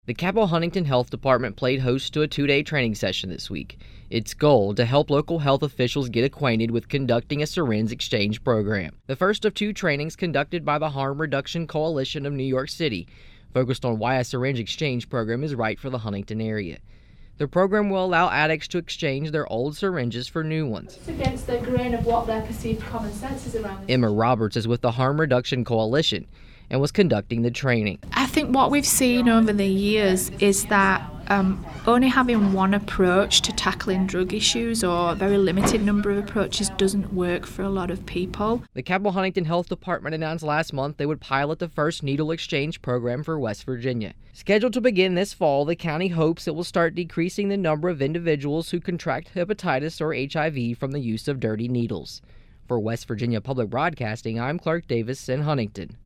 The Cabell Huntington Health Department played host to a 2-day training session this week. Its goal to help local health officials get acquainted with conducting a syringe exchange program. The first of 2 trainings conducted by the Harm Reduction Coalition of New York City focused on why a syringe exchange program is right for the Huntington area. The program will allow addicts to exchange their old syringes for new ones. It's against the grain of what their perceived common sense is around this. Emma Roberts is with the Harm Reduction Coalition and was conducting the training. I think what we've seen over the years is that only having one approach to tackling drug issues, or a very limited number of approaches, doesn't work for a lot of people. The Cabell Huntington Health Department announced last month they would pilot the first needle exchange program for West Virginia. Scheduled to begin this fall, the county hopes it will start decreasing the number of individuals who contract hepatitis or HIV from the use of dirty needles. For West Virginia Public Broadcasting, I'm Clark Davis in Huntington.